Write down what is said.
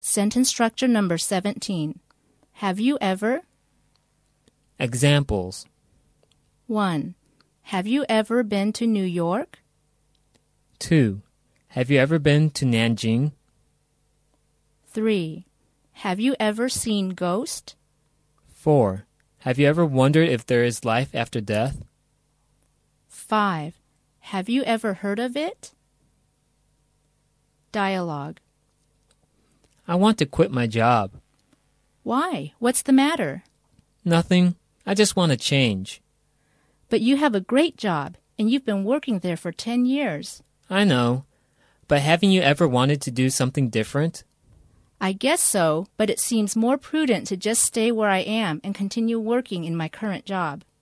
Sentence structure number 17. Have you ever? Examples. 1. Have you ever been to New York? 2. Have you ever been to Nanjing? 3. Have you ever seen ghosts? 4. Have you ever wondered if there is life after death? 5. Have you ever heard of it? Dialogue. I want to quit my job. Why? What's the matter? Nothing. I just want to change. But you have a great job, and you've been working there for 10 years. I know. But haven't you ever wanted to do something different? I guess so, but it seems more prudent to just stay where I am and continue working in my current job.